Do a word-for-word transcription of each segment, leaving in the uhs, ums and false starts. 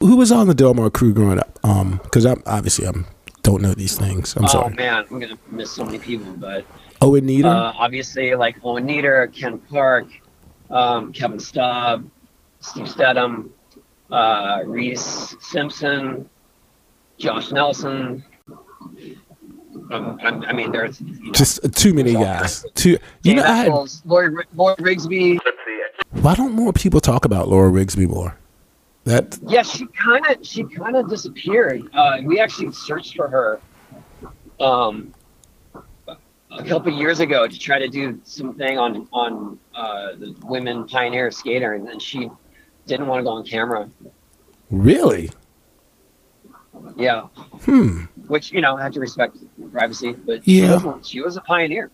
who was on the Del Mar crew growing up? Um, because I'm obviously I'm don't know these things. I'm oh, sorry. Oh man, I'm gonna miss so many people, but Owen Nieder. Uh, obviously, like Owen Nieder, Ken Park, um, Kevin Staub, Steve Stedham, uh, Reese Simpson, Josh Nelson. Um, I, I mean, there's you know, just too many guys. Too, you know, I had, Lori, Lori Rigsby. Why don't more people talk about Laura Rigsby more? That yeah, she kind of she kind of disappeared. Uh, we actually searched for her um, a couple years ago to try to do something on on uh, the women pioneer skater, and then she didn't want to go on camera. Really? Yeah. Hmm. Which, you know, I have to respect privacy, but yeah. she, was, she was a pioneer.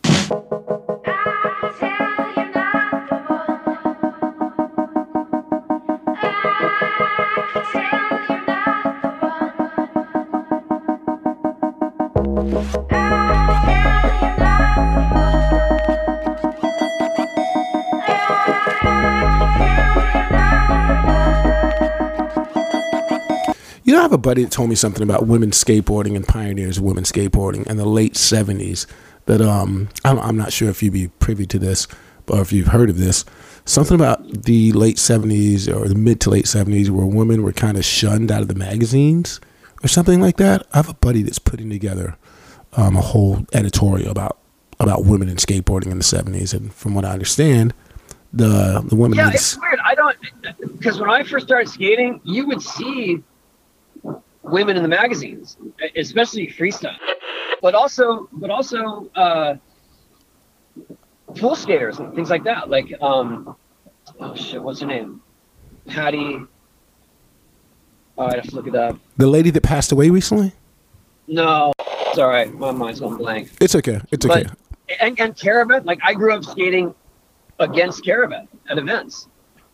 You know, I have a buddy that told me something about women skateboarding and pioneers of women skateboarding in the late seventies that um, I'm, I'm not sure if you'd be privy to this or if you've heard of this. Something about the late seventies or the mid to late seventies where women were kind of shunned out of the magazines or something like that. I have a buddy that's putting together um, a whole editorial about about women in skateboarding in the seventies. And from what I understand, the, the women... Yeah, it's weird. I don't... Because when I first started skating, you would see women in the magazines, especially freestyle, but also, but also uh, pool skaters and things like that. Like, um, oh shit, what's her name? Patty. Oh, I have to look it up. The lady that passed away recently? No, it's all right. My mind's going blank. It's okay. It's okay. But, and and Caravan, like I grew up skating against Caravan at events.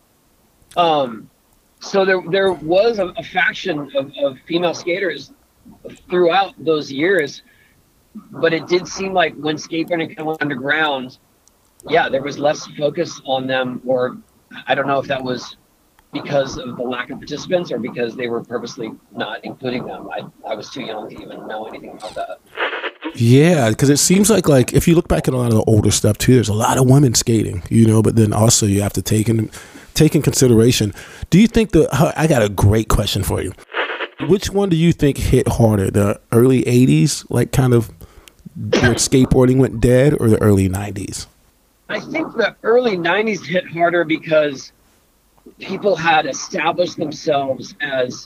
Um. So there, there was a, a faction of, of female skaters throughout those years, but it did seem like when skateboarding kind of went underground, yeah, there was less focus on them, or I don't know if that was because of the lack of participants or because they were purposely not including them. I, I was too young to even know anything about that. Yeah, because it seems like like if you look back at a lot of the older stuff too, there's a lot of women skating, you know, but then also you have to take in take in consideration. Do you think the I got a great question for you. Which one do you think hit harder, the early eighties, like kind of where skateboarding went dead, or the early nineties? I think the early nineties hit harder because people had established themselves as,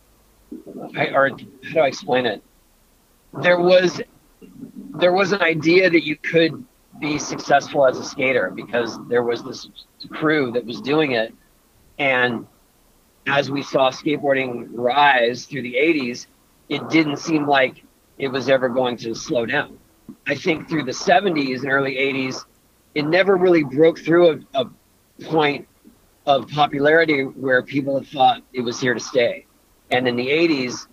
I, or how do I explain it? There was there was an idea that you could be successful as a skater because there was this crew that was doing it. And as we saw skateboarding rise through the eighties, it didn't seem like it was ever going to slow down. I think through the seventies and early eighties, it never really broke through a, a point of popularity where people had thought it was here to stay. And in the eighties,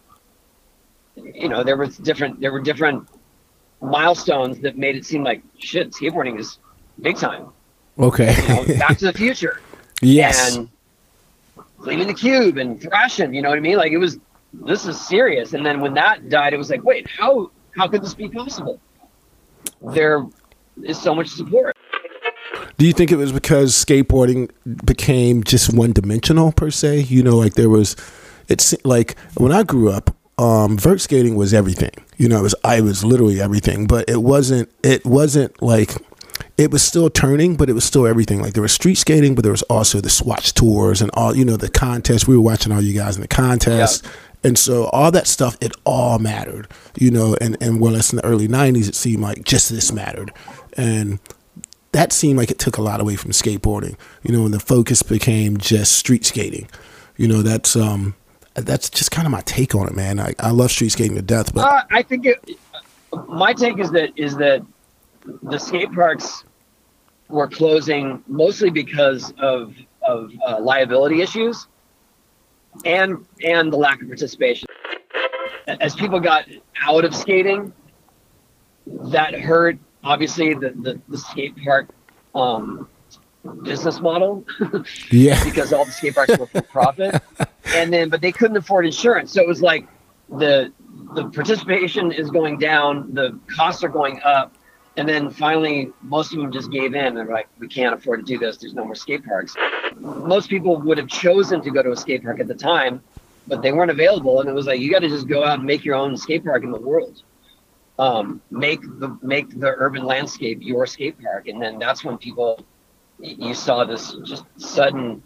you know, there was different, there were different milestones that made it seem like shit, skateboarding is big time. Okay. You know, Back to the Future. Yes. And Leaving the Cube and Thrashing, you know what I mean? Like it was, this is serious. And then when that died, it was like, wait, how, how could this be possible? There is so much support. Do you think it was because skateboarding became just one dimensional per se? You know, like there was, it's like when I grew up, um, vert skating was everything. You know, it was, I was literally everything, but it wasn't, it wasn't like, it was still turning, but it was still everything. Like there was street skating, but there was also the Swatch tours and all, you know, the contests. We were watching all you guys in the contest. Yeah. And so all that stuff, it all mattered, you know, and, and well, it's in the early nineties, it seemed like just this mattered. And that seemed like it took a lot away from skateboarding, you know, and the focus became just street skating. You know, that's, um, that's just kind of my take on it, man. I, I love street skating to death, but uh, I think it, my take is that, is that the skate parks were closing mostly because of, of uh, liability issues and, and the lack of participation. As people got out of skating, that hurt, obviously, the, the, the skate park um, business model. Yeah. Because all the skate parks were for profit. and then but they couldn't afford insurance, so it was like the the participation is going down, the costs are going up, and then finally most of them just gave in. They're like, we can't afford to do this, there's no more skate parks. Most people would have chosen to go to a skate park at the time, but they weren't available, and it was like, you got to just go out and make your own skate park in the world. Um, make the make the urban landscape your skate park, and then that's when people, you saw this just sudden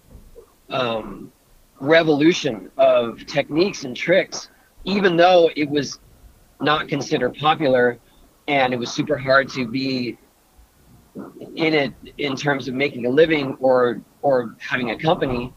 um, revolution of techniques and tricks, even though it was not considered popular, and it was super hard to be in it in terms of making a living or or having a company.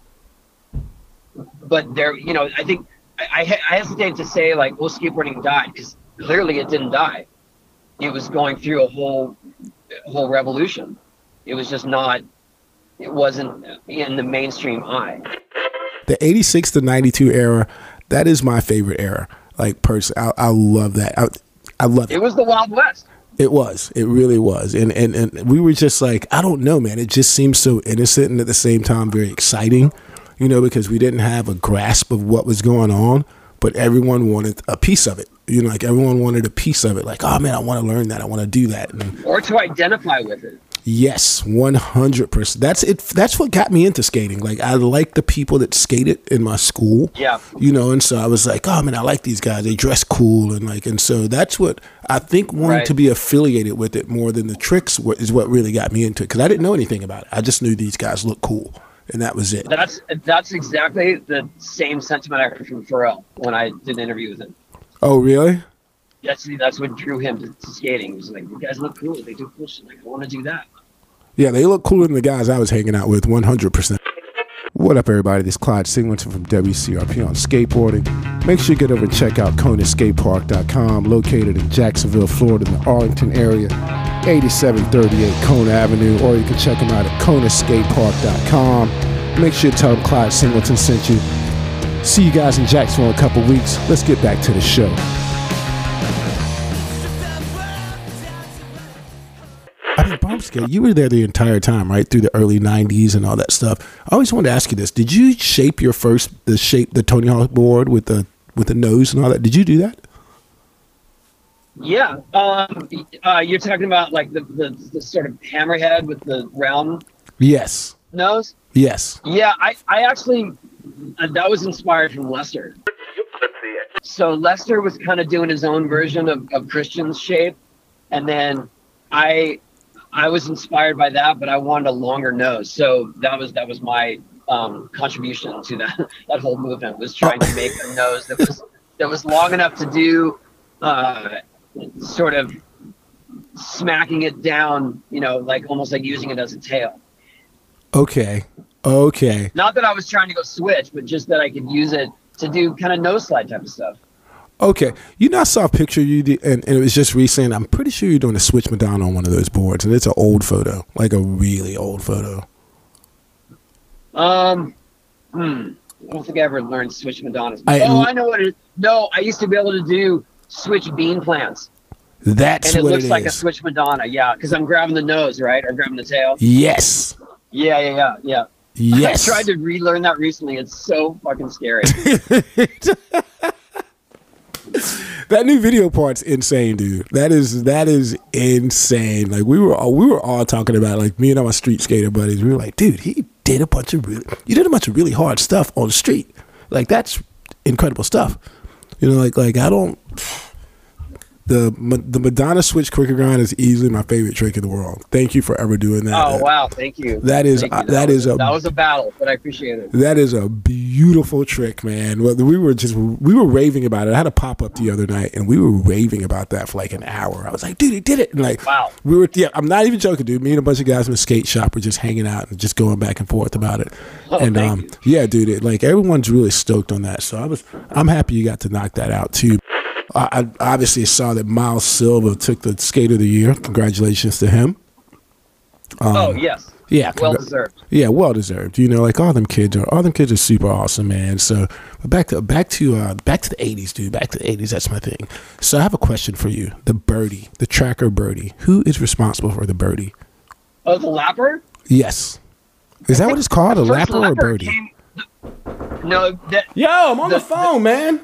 But there, you know, I think I, I hesitate to say like, well, skateboarding died, because clearly it didn't die. It was going through a whole whole revolution. It was just not, it wasn't in the mainstream eye. The eighty-six to ninety-two era, that is my favorite era. Like, personally, I, I love that. I, I love it. It was the Wild West. It was. It really was. And, and, and we were just like, I don't know, man. It just seems so innocent and at the same time very exciting, you know, because we didn't have a grasp of what was going on, but everyone wanted a piece of it. You know, like everyone wanted a piece of it. Like, oh, man, I want to learn that. I want to do that. And, or to identify with it. Yes, one hundred percent. That's it. That's what got me into skating. Like, I liked the people that skated in my school. Yeah. You know, and so I was like, oh, man, I like these guys. They dress cool. And like, and so that's what I think wanting Right. to be affiliated with it more than the tricks wa- is what really got me into it. Because I didn't know anything about it. I just knew these guys look cool. And that was it. That's that's exactly the same sentiment I heard from Pharrell when I did an interview with him. Oh, really? That's that's what drew him to, to skating. He was like, you guys look cool. They do cool shit. Like, I want to do that. Yeah, they look cooler than the guys I was hanging out with, one hundred percent. What up, everybody? This is Clyde Singleton from W C R P on skateboarding. Make sure you get over and check out Kona Skate Park dot com, located in Jacksonville, Florida, in the Arlington area, eighty-seven thirty-eight Kona Avenue, or you can check them out at Kona Skate Park dot com. Make sure you tell them Clyde Singleton sent you. See you guys in Jacksonville in a couple weeks. Let's get back to the show. I mean, bump skate, you were there the entire time, right? Through the early nineties and all that stuff. I always wanted to ask you this. Did you shape your first, the shape, the Tony Hawk board with the with the nose and all that? Did you do that? Yeah. Um, uh, you're talking about like the, the, the sort of hammerhead with the round Yes. nose? Yes. Yeah, I, I actually, uh, that was inspired from Lester. So Lester was kind of doing his own version of, of Christian's shape. And then I I was inspired by that, but I wanted a longer nose. So that was that was my um, contribution to that that whole movement, was trying to make a nose that was that was long enough to do uh, sort of smacking it down, you know, like almost like using it as a tail. Okay. Okay. Not that I was trying to go switch, but just that I could use it to do kind of nose slide type of stuff. Okay. You know, I saw a picture you did, and, and it was just recent. I'm pretty sure you're doing a Switch Madonna on one of those boards, and it's an old photo, like a really old photo. Um, hmm. I don't think I ever learned switch Madonnas. I- oh, I know what it is. No, I used to be able to do switch bean plants. That's And it what looks it like a is. switch Madonna, yeah, because I'm grabbing the nose, right? Or grabbing the tail. Yes. Yeah, yeah, yeah, yeah. Yes. I tried to relearn that recently. It's so fucking scary. That new video part's insane, dude. That is that is insane. Like we were all we were all talking about, like me and all my street skater buddies. We were like, dude, he did a bunch of really, you did a bunch of really hard stuff on the street. Like that's incredible stuff. You know, like like I don't. The the Madonna switch quicker grind is easily my favorite trick in the world. Thank you for ever doing that. Oh that, wow, thank you. That is Thank you. uh, that was, is a that was a battle, but I appreciate it. That is a beautiful trick, man. Well, we were just we were raving about it. I had a pop up the other night, and we were raving about that for like an hour. I was like, dude, he did it! And like, wow. We were, yeah, I'm not even joking, dude. Me and a bunch of guys from the skate shop were just hanging out and just going back and forth about it. Oh, and thank um, you. yeah, dude, it, like everyone's really stoked on that. So I was, I'm happy you got to knock that out too. I, I obviously saw that Miles Silva took the Skate of the Year. Congratulations to him. Um, oh yes. Yeah, Well congra- deserved. Yeah, well deserved. You know, like all them kids are, all them kids are super awesome, man. So, but back to back to uh, back to the eighties, dude. Back to the eighties. That's my thing. So I have a question for you. The birdie, the tracker birdie. Who is responsible for the birdie? Oh, the lapper? Yes. Is that what it's called, a First lapper or a birdie? Came, the, No, that, Yo, I'm on the, the phone, man.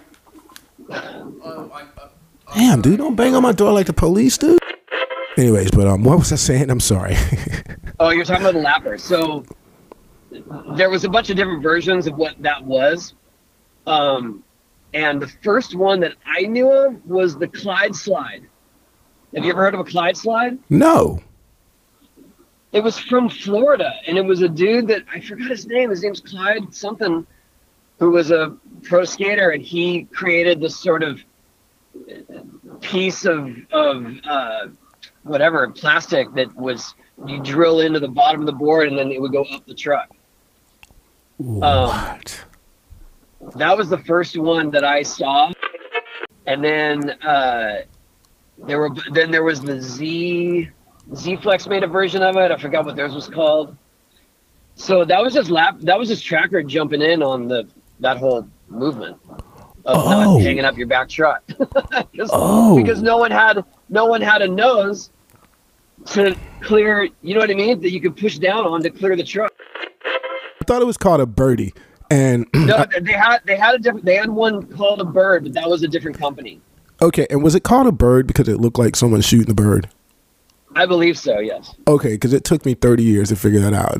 Damn, dude, don't bang on my door like the police, dude. Anyways, but um, what was I saying? I'm sorry. Oh, you're talking about the lapper. So there was a bunch of different versions of what that was. Um, and the first one that I knew of was the Clyde slide. Have you ever heard of a Clyde slide? No. It was from Florida, and it was a dude that, I forgot his name. His name's Clyde something, who was a pro skater, and he created this sort of piece of, of uh, whatever, plastic that was, you drill into the bottom of the board, and then it would go up the truck. What? Um, that was the first one that I saw. And then uh, there were then there was the Z Z-Flex made a version of it. I forgot what theirs was called. So that was just lap. That was just Tracker jumping in on the that whole movement of oh. not hanging up your back truck. oh. Because no one had no one had a nose to clear. You know what I mean? That you could push down on to clear the truck. I thought it was called a birdie, and no, they had they had a different. They had one called a bird, but that was a different company. Okay, and was it called a bird because it looked like someone shooting the bird? I believe so, yes. Okay, because it took me thirty years to figure that out.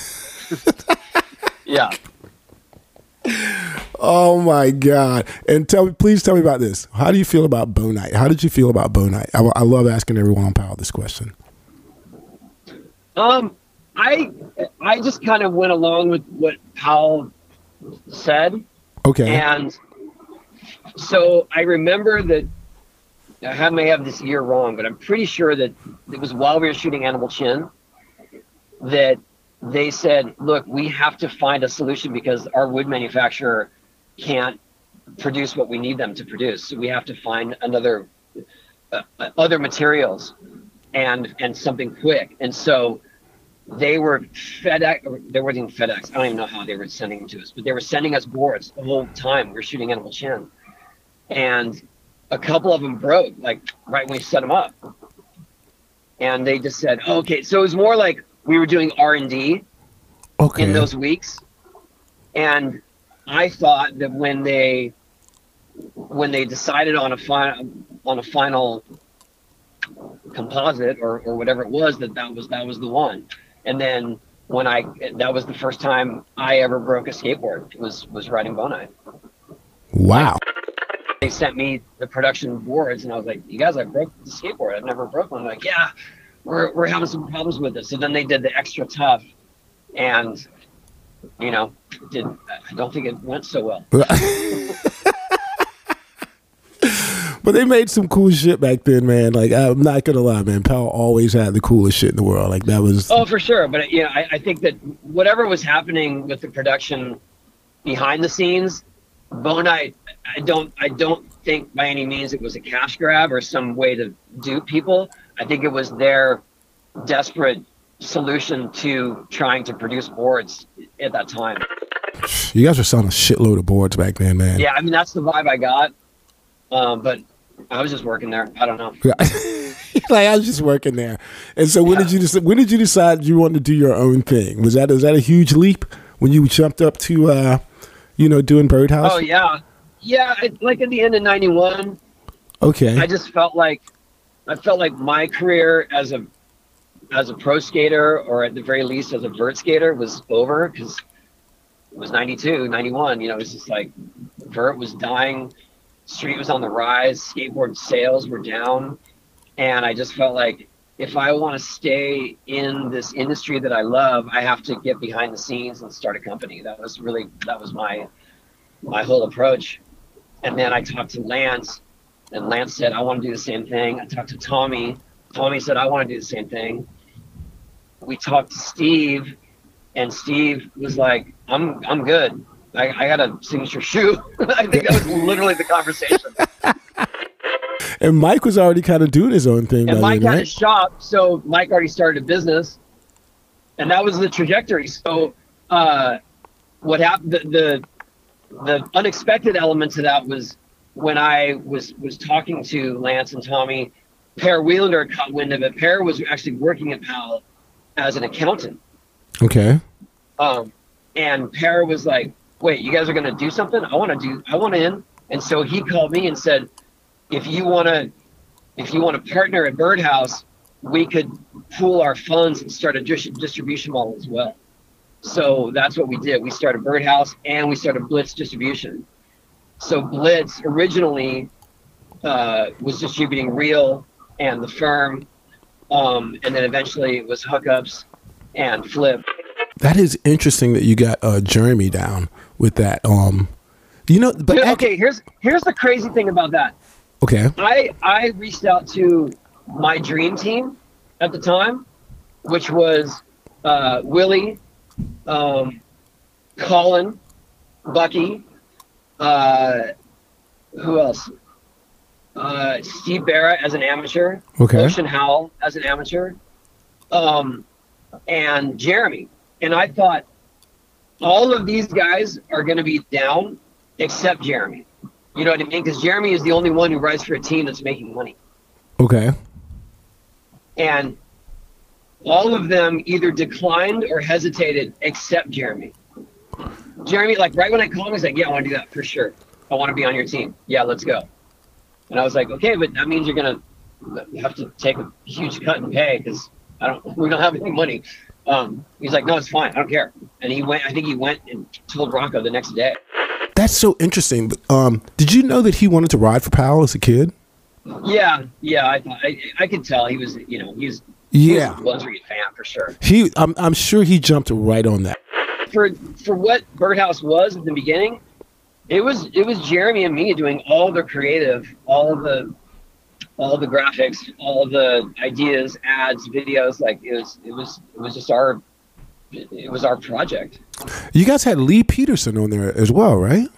Yeah. Oh my God! And tell me, please tell me about this. How do you feel about Bo Night? How did you feel about Bo Night? I, I love asking everyone on Powell this question. Um, I I just kind of went along with what Powell said. Okay. And so I remember that I may have this year wrong, but I'm pretty sure that it was while we were shooting Animal Chin that they said, look, we have to find a solution because our wood manufacturer can't produce what we need them to produce. So we have to find another, uh, other materials and, and something quick. And so they were FedEx, they weren't even FedEx. I don't even know how they were sending them to us, but they were sending us boards the whole time we were shooting Animal Chin. And a couple of them broke, like right when we set them up. And they just said, oh, okay. So it was more like we were doing R and D okay. in those weeks. And I thought that when they when they decided on a final on a final composite or, or whatever it was, that that was that was the one. And then when I that was the first time I ever broke a skateboard. It was was riding Bo Night. Wow. They sent me the production boards, and I was like, "You guys, I broke the skateboard. I've never broke one." They're like, yeah, we're we're having some problems with this. So then they did the extra tough, and you know, did I don't think it went so well. But they made some cool shit back then, man. Like, I'm not gonna lie, man. Powell always had the coolest shit in the world. Like, that was oh, for sure. But you know, I, I think that whatever was happening with the production behind the scenes, Bo Night, I don't I don't think by any means it was a cash grab or some way to dupe people. I think it was their desperate solution to trying to produce boards at that time. You guys were selling a shitload of boards back then, man. Yeah, I mean, that's the vibe I got. Um, but I was just working there. I don't know. Like, I was just working there. And so when yeah. did you decide, when did you decide you wanted to do your own thing? Was that was that a huge leap when you jumped up to uh you know, doing Birdhouse? Oh, yeah. Yeah, I, like at the end of ninety-one. Okay. I just felt like, I felt like my career as a as a pro skater, or at the very least as a vert skater, was over, because it was ninety-two, ninety-one. You know, it was just like, vert was dying, street was on the rise, skateboard sales were down. And I just felt like, if I want to stay in this industry that I love, I have to get behind the scenes and start a company. That was really, that was my, my whole approach. And then I talked to Lance, and Lance said, I want to do the same thing. I talked to Tommy. Tommy said, I want to do the same thing. We talked to Steve, and Steve was like, I'm, I'm good. I, I got a signature shoe. I think that was literally the conversation. And Mike was already kind of doing his own thing. And Mike then, had right? a shop, so Mike already started a business, and that was the trajectory. So, uh, what happened? The, the the unexpected element to that was when I was was talking to Lance and Tommy. Per Wheelander caught wind of it. Per was actually working at Powell as an accountant. Okay. Um, and Per was like, wait, you guys are going to do something? I want to do, I want in. And so he called me and said, if you want to, if you want to partner at Birdhouse, we could pool our funds and start a dis- distribution model as well. So that's what we did. We started Birdhouse and we started Blitz Distribution. So Blitz originally uh, was distributing Reel and The Firm, um, and then eventually it was Hookups and Flip. That is interesting that you got uh, Jeremy down with that. Um, you know, but okay, ac- here's here's the crazy thing about that. Okay. I I reached out to my dream team at the time, which was uh, Willie, um, Colin, Bucky, uh, who else? Uh, Steve Barrett as an amateur, okay. Ocean Howell as an amateur, um, and Jeremy. And I thought all of these guys are going to be down except Jeremy. You know what I mean? Because Jeremy is the only one who rides for a team that's making money. Okay. And all of them either declined or hesitated except Jeremy. Jeremy, like right when I called him, he's like, yeah, I want to do that for sure. I want to be on your team. Yeah, let's go. And I was like, okay, but that means you're going to have to take a huge cut in pay because I don't, we don't have any money. Um, he's like, no, it's fine. I don't care. And he went, I think he went and told Rocco the next day. That's so interesting. But, um, did you know that he wanted to ride for Powell as a kid? Yeah. Yeah. I thought, I, I could tell he was, you know, he was, yeah. he was a Blizzard fan for sure. He, I'm, I'm sure he jumped right on that. For, for what Birdhouse was at the beginning, it was, it was Jeremy and me doing all the creative, all of the, all the graphics, all the ideas, ads, videos. Like it was, it was, it was just our, it was our project. You guys had Lee Peterson on there as well, right?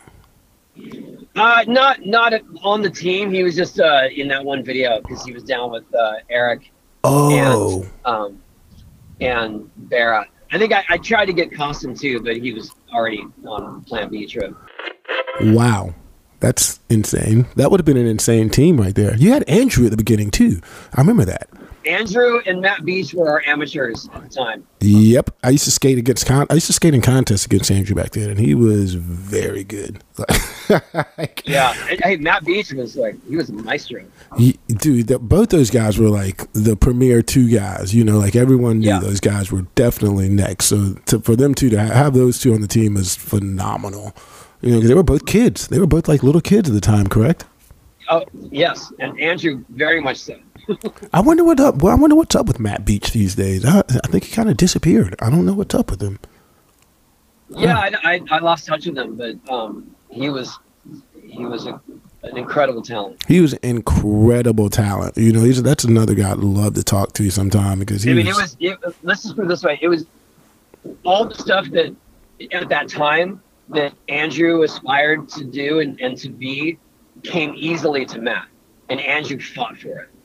Uh, not, not on the team. He was just uh, in that one video because he was down with uh, Eric. Oh. And, um, and Barra. I think I, I tried to get Costin too, but he was already on Plan B trip. Wow. That's insane. That would have been an insane team right there. You had Andrew at the beginning too. I remember that. Andrew and Matt Beach were our amateurs at the time. Yep. I used to skate against con- I used to skate in contests against Andrew back then, and he was very good. Like, yeah. Hey, Matt Beach was like, he was a maestro. He, dude, the, both those guys were like the premier two guys. You know, like everyone knew yeah. those guys were definitely next. So to, for them two to have those two on the team is phenomenal. You know, because they were both kids. They were both like little kids at the time, correct? Oh, yes. And Andrew, very much so. I wonder what up. Well, I wonder what's up with Matt Beach these days. I, I think he kind of disappeared. I don't know what's up with him. Yeah, huh. I, I, I lost touch with him, but um, he was he was a, an incredible talent. He was incredible talent. You know, he's that's another guy I'd love to talk to sometime because he. I mean, was, it was. It, let's just put it this way: it was all the stuff that at that time that Andrew aspired to do and, and to be came easily to Matt, and Andrew fought for it.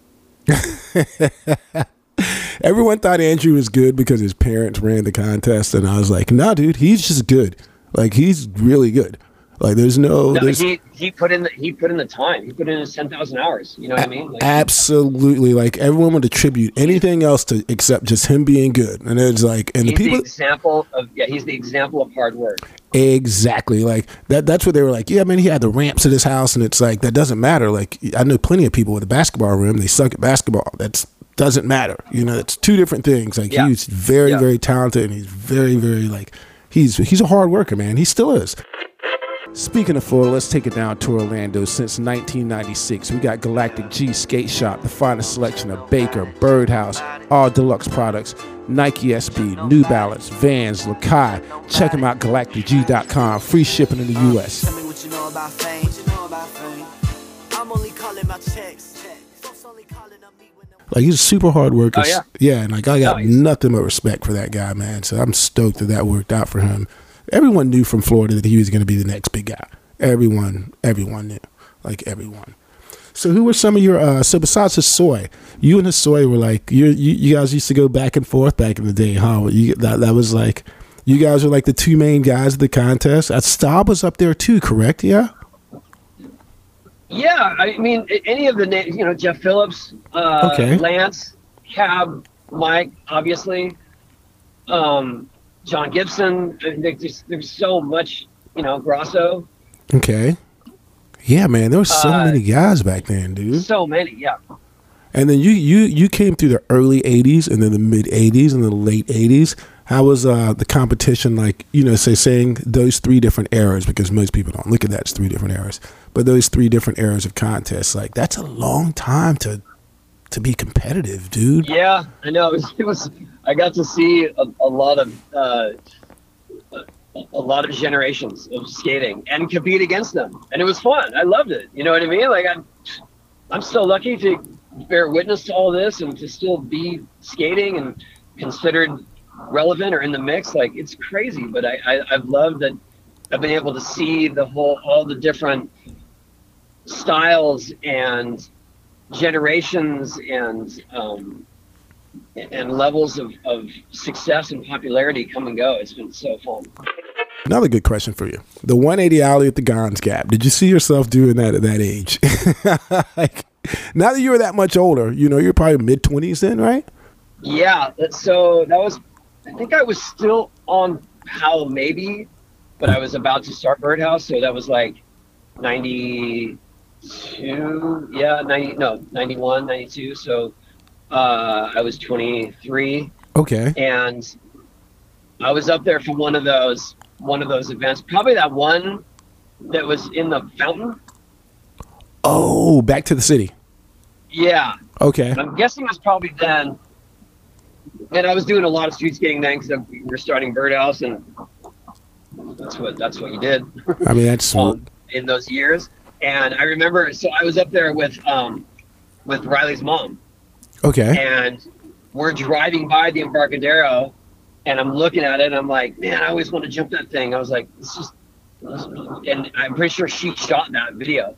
Everyone thought Andrew was good because his parents ran the contest, and I was like, nah, dude, he's just good. Like, he's really good. Like, there's no, no there's, he he put in the he put in the time. He put in his ten thousand hours. You know what I mean? Like, absolutely. Like, everyone would attribute anything else to except just him being good. And it's like, and he's the people the example of yeah, he's the example of hard work. Exactly. Like that. That's what they were like. Yeah, man. He had the ramps at his house, and it's like that doesn't matter. Like I know plenty of people with a basketball rim. They suck at basketball. That's doesn't matter. You know, it's two different things. Like yeah. he's very, yeah. very talented, and he's very, very like he's he's a hard worker, man. He still is. Speaking of Florida, let's take it down to Orlando. Since nineteen ninety-six, we got Galactic G Skate Shop, the finest selection of Baker, Birdhouse, all deluxe products, Nike S B, New Balance, Vans, Lakai. Check them out, galactic g dot com. Free shipping in the U S. Tell me what you know about fame. What you know about fame. I'm only calling my checks. Like, he's a super hard worker. Oh, yeah. yeah, and like I got nice. nothing but respect for that guy, man. So I'm stoked that that worked out for him. Everyone knew from Florida that he was going to be the next big guy. Everyone, everyone knew. Like, everyone. So who were some of your, uh, so besides Hosoi, you and Hosoi were like, you, you you guys used to go back and forth back in the day, huh? You, that, that was like, you guys were like the two main guys of the contest. Uh, Staub was up there too, correct? Yeah? Yeah, I mean, any of the names, you know, Jeff Phillips, uh, okay. Lance, Cab, Mike, obviously, um, John Gibson. There's, there's so much you know, Grosso. Okay. Yeah, man, there were so Uh, many guys back then, dude. So many, yeah. And then you you you came through the early eighties and then the mid eighties and the late eighties. How was uh, the competition like, you know, say saying those three different eras, because most people don't look at that as three different eras, but those three different eras of contests, like that's a long time to to be competitive, dude. Yeah, I know. It was, it was I got to see a, a lot of uh, a, a lot of generations of skating and compete against them, and it was fun. I loved it. You know what I mean? Like I'm I'm so lucky to bear witness to all this and to still be skating and considered relevant or in the mix. Like it's crazy, but I, I I've loved that I've been able to see the whole all the different styles and generations and um and levels of, of success and popularity come and go. It's been so fun. Another good question for you. The one eighty ollie at the Gons Gap. Did you see yourself doing that at that age? Like, now that you were that much older, you know, you're probably mid twenties then, right? Yeah, that- so that was, I think I was still on Powell maybe, but I was about to start Birdhouse, so that was like ninety-two, yeah, ninety, no, ninety-one, ninety-two, so uh, I was twenty-three, Okay. and I was up there for one of those, one of those events, probably that one that was in the fountain. Oh, back to the city. Yeah, Okay. I'm guessing it was probably then. And I was doing a lot of street skating then because we were starting Birdhouse, and that's what that's what you did I mean, that's um, in those years. And I remember, so I was up there with um, with Riley's mom, okay. and we're driving by the Embarcadero, and I'm looking at it, and I'm like, man, I always want to jump that thing. I was like, it's just, and I'm pretty sure she shot that video.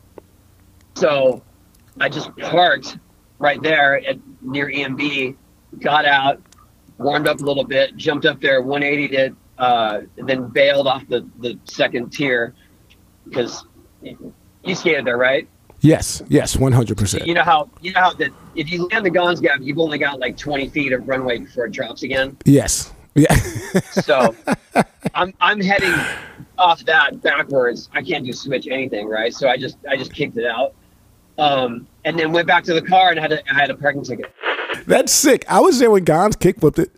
So I just parked right there at near E M B, got out, warmed up a little bit, jumped up there, one eightied it, uh, and then bailed off the, the second tier because you skated there, right? Yes. Yes. one hundred percent. You know how you know how that if you land the Gons Gap, you've only got like twenty feet of runway before it drops again. Yes. Yeah. So I'm I'm heading off that backwards. I can't do switch anything, right? So I just I just kicked it out, um, and then went back to the car and had a, I had a parking ticket. That's sick. I was there when Gons kickflipped it.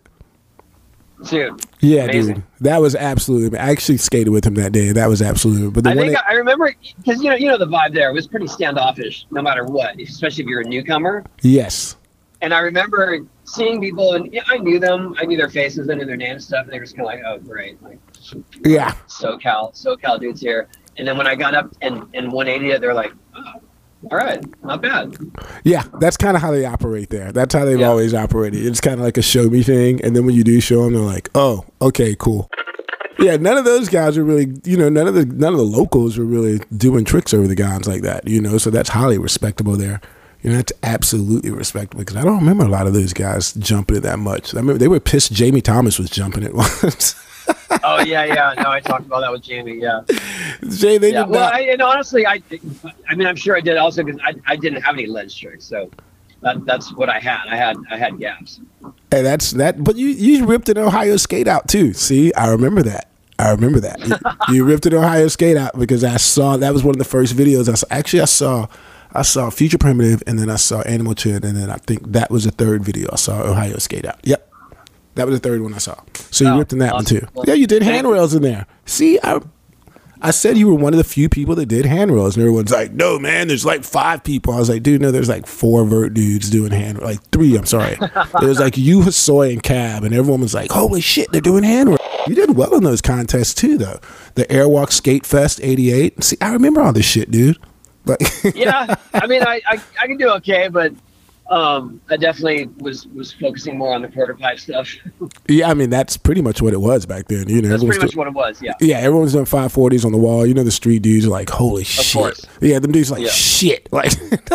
Dude, Yeah, amazing. dude. That was absolutely. I actually skated with him that day. That was absolutely. But the I one think that- I, I remember because you know you know the vibe there was pretty standoffish no matter what, especially if you're a newcomer. yes. And I remember seeing people, and yeah, I knew them, I knew their faces, I knew their names and stuff, and they were just kind of like, oh great, like Yeah. SoCal, SoCal dudes here. And then when I got up and and one eighty it, they're like, oh, all right, not bad. Yeah, that's kind of how they operate there. That's how they've Yeah. always operated. It's kind of like a show me thing, and then when you do show them, they're like, "Oh, okay, cool." Yeah, none of those guys were really, you know, none of the none of the locals were really doing tricks over the Gons like that, you know. So that's highly respectable there. You know, that's absolutely respectable because I don't remember a lot of those guys jumping it that much. I remember they were pissed Jamie Thomas was jumping it once. Oh yeah, yeah. No, I talked about that with Jamie. Yeah, Jay, they yeah. did Well, not. I, and honestly, I, I mean, I'm sure I did also because I, I didn't have any ledge tricks, so that, that's what I had. I had I had gaps. Hey, that's that. But you you ripped an Ohio skate out too. See, I remember that. I remember that. You, you ripped an Ohio skate out because I saw that was one of the first videos I saw. Actually, I saw I saw Future Primitive, and then I saw Animal Chin, and then I think that was the third video I saw Ohio skate out. Yep. That was the third one I saw. So you Oh, ripped in that awesome. one too. Well, Yeah, you did thank handrails in there. See, I I said you were one of the few people that did handrails, and everyone's like, "No, man, there's like five people." I was like, "Dude, no, there's like four vert dudes doing hand, like three. I'm sorry. There was like you, Hassoy, and Cab, and everyone was like, "Holy shit, they're doing handrails." You did well in those contests too, though. The Airwalk Skate Fest eighty-eight. See, I remember all this shit, dude. Like, Yeah, I mean, I, I I can do okay, but um, I definitely was was focusing more on the quarter pipe stuff. yeah, I mean that's pretty much what it was back then. You know, That's everyone's pretty much still- what it was. Yeah. Yeah, everyone's doing five forties on the wall. You know, the street dudes are like, holy shit. course. Yeah, them dudes are like, Yeah. shit. Like,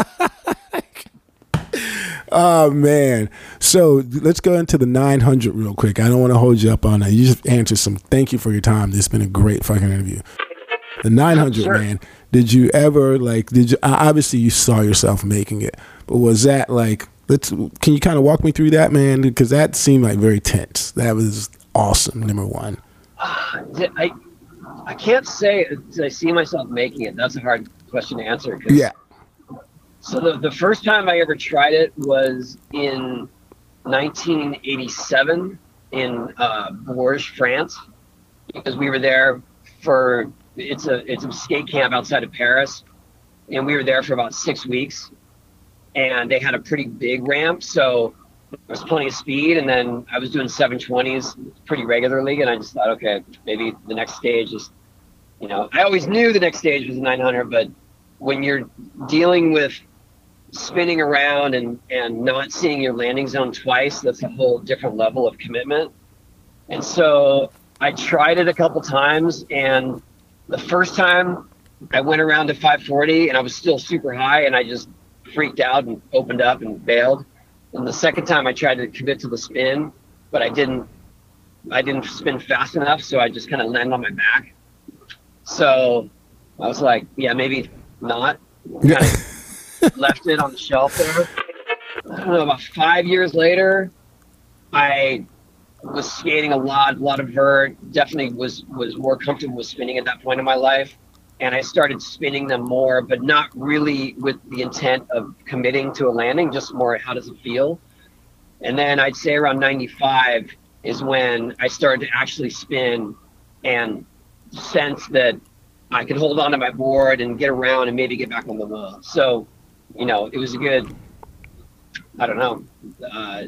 oh, man. So let's go into the nine hundred real quick. I don't want to hold you up on that. You just answered some. Thank you for your time. This has been a great fucking interview. The nine hundred, Sure. man. Did you ever, like, did you, uh, obviously you saw yourself making it, but was that like, let's, can you kind of walk me through that, man? Because that seemed like very tense. That was awesome, number one. I I can't say I see myself making it. That's a hard question to answer. 'Cause, Yeah. So the, the first time I ever tried it was in nineteen eighty-seven in uh, Bourges, France, because we were there for it's a it's a skate camp outside of Paris, and we were there for about six weeks, and they had a pretty big ramp, so there was plenty of speed, and then I was doing seven twenties pretty regularly, and I just thought, okay, maybe the next stage is, you know, I always knew the next stage was nine hundred, but when you're dealing with spinning around and, and not seeing your landing zone twice, that's a whole different level of commitment. And so I tried it a couple times, and the first time I went around to five forty and I was still super high, and I just freaked out and opened up and bailed. And the second time I tried to commit to the spin, but I didn't, I didn't spin fast enough. So I just kind of landed on my back. So I was like, yeah, maybe not. Kind of left it on the shelf there. I don't know, about five years later, I was skating a lot, a lot of vert, definitely was, was more comfortable with spinning at that point in my life. And I started spinning them more, but not really with the intent of committing to a landing, just more how does it feel? And then I'd say around ninety-five is when I started to actually spin and sense that I could hold on to my board and get around and maybe get back on the wall. So, you know, it was a good, I don't know, uh,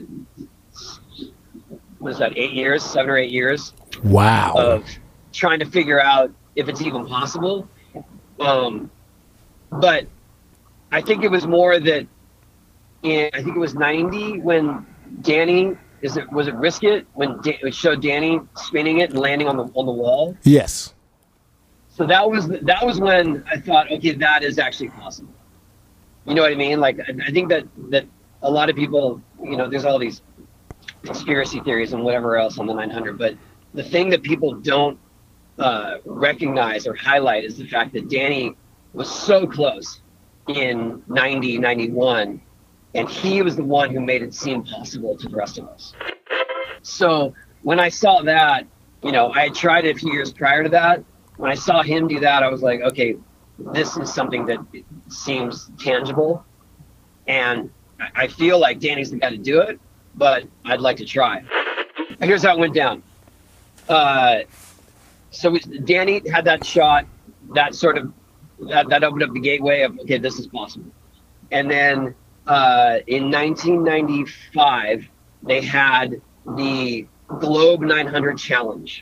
what is that, eight years, seven or eight years? Wow. Of trying to figure out if it's even possible. Um, but I think it was more that in, I think it was ninety when Danny, is it, was it Risk It? When da- it showed Danny spinning it and landing on the, on the wall. Yes. So that was, that was when I thought, okay, that is actually possible. You know what I mean? Like, I, I think that, that a lot of people, you know, there's all these conspiracy theories and whatever else on the nine hundred, but the thing that people don't uh, recognize or highlight is the fact that Danny was so close in ninety, ninety-one, and he was the one who made it seem possible to the rest of us. So when I saw that, you know, I had tried it a few years prior to that. When I saw him do that, I was like, okay, this is something that seems tangible, and I feel like Danny's the guy to do it, but I'd like to try. Here's how it went down. Uh, so we, Danny had that shot, that sort of, that, that opened up the gateway of, okay, this is possible. And then uh, in nineteen ninety-five, they had the Globe nine hundred Challenge.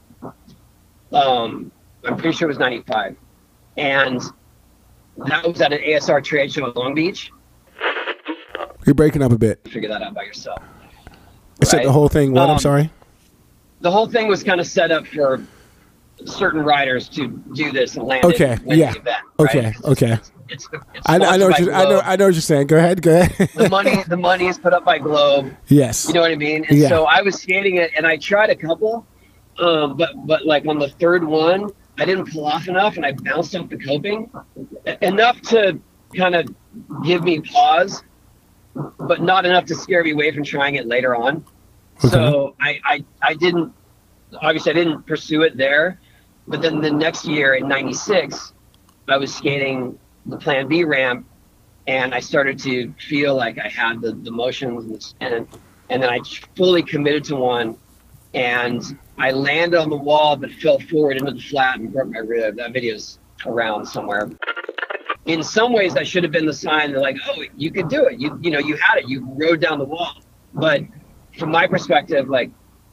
Um, I'm pretty sure it was ninety-five. And that was at an A S R trade show in Long Beach. You're breaking up a bit. Figure that out by yourself. I said right? the whole thing, what? Um, I'm sorry? The whole thing was kind of set up for certain riders to do this and land Okay, it, win yeah. the event. Right? Okay, okay. It's, it's, it's, it's I, I know what sponsored you by I know Globe. I know what you're saying. Go ahead, go ahead. The money, the money is put up by Globe. Yes. You know what I mean? And Yeah. so I was skating it, and I tried a couple, um, but but like on the third one, I didn't pull off enough, and I bounced off the coping enough to kind of give me pause, but not enough to scare me away from trying it later on. Okay. So I, I I didn't obviously I didn't pursue it there, but then the next year in ninety-six, I was skating the Plan B ramp, and I started to feel like I had the, the motions, and and then I fully committed to one, and I landed on the wall but fell forward into the flat and broke my rib. That video's around somewhere. In some ways, that should have been the sign that, like, oh, you could do it. You you know, you had it. You rode down the wall. But from my perspective, like,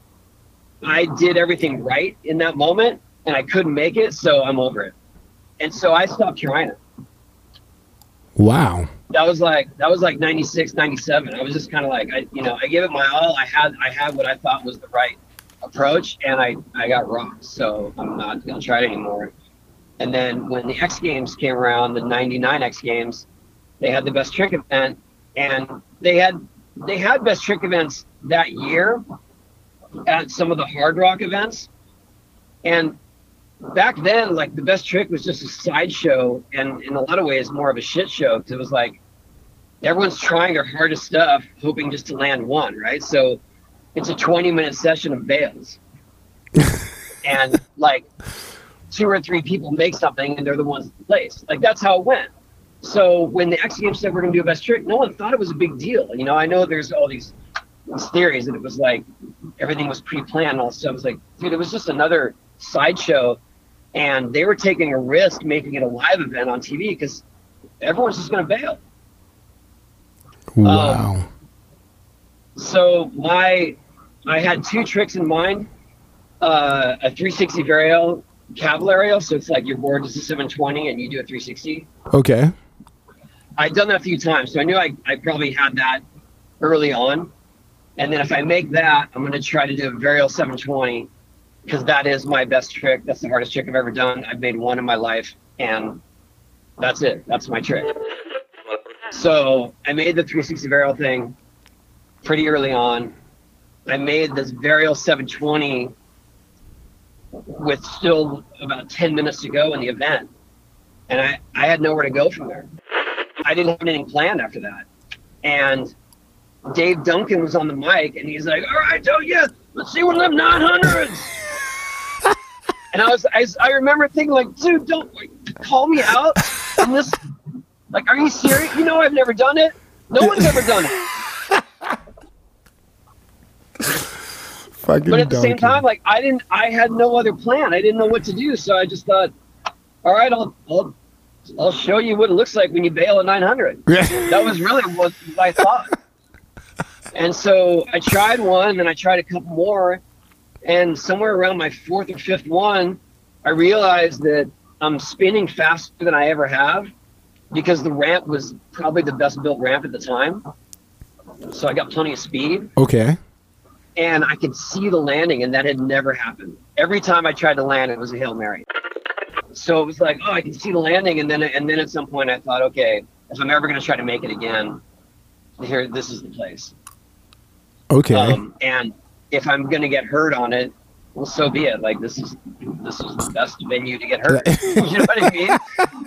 I did everything right in that moment, and I couldn't make it, so I'm over it. And so I stopped trying it. Wow. That was like that was like ninety-six, ninety-seven. I was just kind of like, I, you know, I gave it my all. I had I had what I thought was the right approach, and I, I got rocked. So I'm not going to try it anymore. And then when the X Games came around, the ninety-nine X Games, they had the best trick event, and they had they had best trick events that year at some of the hard rock events. And back then, like, the best trick was just a sideshow, and in a lot of ways more of a shit show, because it was like everyone's trying their hardest stuff, hoping just to land one, right? So it's a twenty minute session of bails. And like, two or three people make something and they're the ones that place. Like that's how it went. So when the X Games said we're gonna do a best trick, no one thought it was a big deal. You know, I know there's all these, these theories that it was like everything was pre-planned and all stuff. I was like, dude, it was just another sideshow, and they were taking a risk making it a live event on T V because everyone's just gonna bail. Wow. Um, so my, I had two tricks in mind. Uh, a three sixty varial cavalier, so it's like your board is a seven twenty and you do a three sixty. Okay. I'd done that a few times, so I knew I, I probably had that early on. And then if I make that, I'm going to try to do a varial seven twenty because that is my best trick. That's the hardest trick I've ever done. I've made one in my life, and that's it. That's my trick. So I made the three sixty varial thing pretty early on. I made this varial seven twenty with still about ten minutes to go in the event. And I, I had nowhere to go from there. I didn't have anything planned after that. And Dave Duncan was on the mic and he's like, all right, Joe, yeah, let's see one of them nine hundreds. And I was, I, I remember thinking like, dude, don't like, call me out on this. Like, are you serious? You know, I've never done it. No one's ever done it. Fucking but at the Duncan. same time, like I didn't, I had no other plan. I didn't know what to do. So I just thought, all right, I'll, I'll, I'll show you what it looks like when you bail a nine hundred. That was really what I thought. And so I tried one, and I tried a couple more, and somewhere around my fourth or fifth one, I realized that I'm spinning faster than I ever have because the ramp was probably the best built ramp at the time. So I got plenty of speed. Okay. And I could see the landing, and that had never happened. Every time I tried to land, it was a Hail Mary. So it was like, oh, I can see the landing, and then and then at some point I thought, okay, if I'm ever going to try to make it again, here, this is the place. Okay. Um, and if I'm going to get hurt on it, well, so be it. Like this is this is the best venue to get hurt. You know what I mean?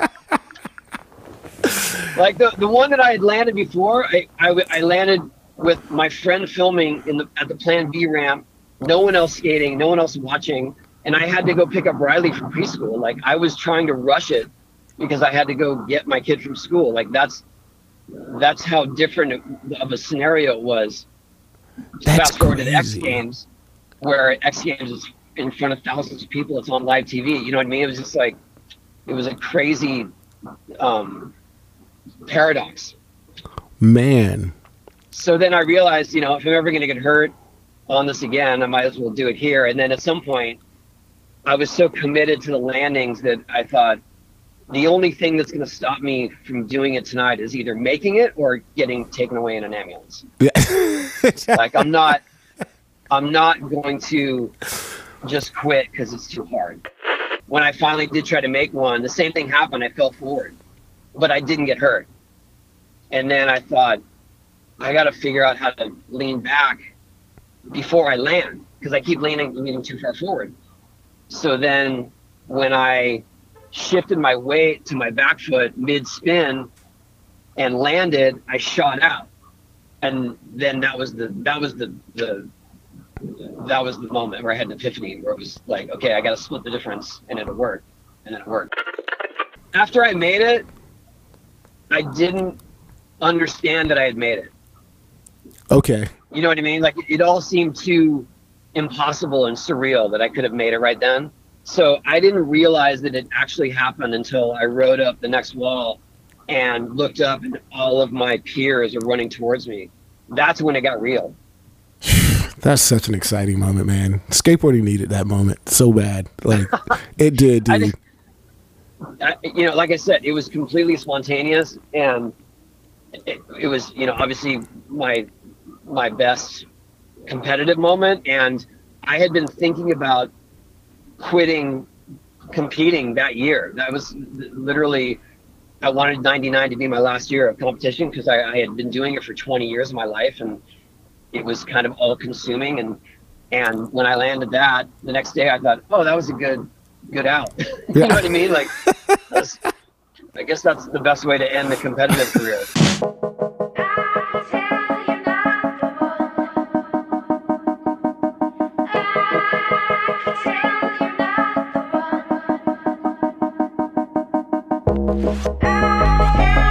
Like the the one that I had landed before, I I, I landed with my friend filming in the at the Plan B ramp, no one else skating, no one else watching. And I had to go pick up Riley from preschool. Like I was trying to rush it because I had to go get my kid from school. Like that's that's how different of a scenario it was. That's Fast forward to the X crazy. Games, where X Games is in front of thousands of people. It's on live T V. You know what I mean? It was just like it was a crazy um, paradox. Man. So then I realized, you know, if I'm ever going to get hurt on this again, I might as well do it here. And then at some point, I was so committed to the landings that I thought the only thing that's going to stop me from doing it tonight is either making it or getting taken away in an ambulance. Yeah. Like I'm not, I'm not going to just quit because it's too hard. When I finally did try to make one, the same thing happened. I fell forward, but I didn't get hurt. And then I thought, I got to figure out how to lean back before I land because I keep leaning, leaning too far forward. So then when I shifted my weight to my back foot mid spin and landed, I shot out. And then that was the, that was the, the, that was the moment where I had an epiphany where it was like, okay, I got to split the difference and it'll work. And then it worked. After I made it, I didn't understand that I had made it. Okay. You know what I mean? Like it, it all seemed too impossible and surreal that I could have made it right then. So I didn't realize that it actually happened until I rode up the next wall and looked up and all of my peers are running towards me. That's when it got real. That's such an exciting moment, man. Skateboarding needed that moment so bad. Like it did, dude. I just, I, you know, like I said, it was completely spontaneous, and it, it was, you know, obviously my my best competitive moment. And I had been thinking about quitting competing that year. That was literally, I wanted ninety-nine to be my last year of competition because I, I had been doing it for twenty years of my life, and it was kind of all consuming. And and when I landed that, the next day I thought, oh, that was a good good out. You Yeah. know what I mean? Like, that's, I guess that's the best way to end the competitive career. Bye.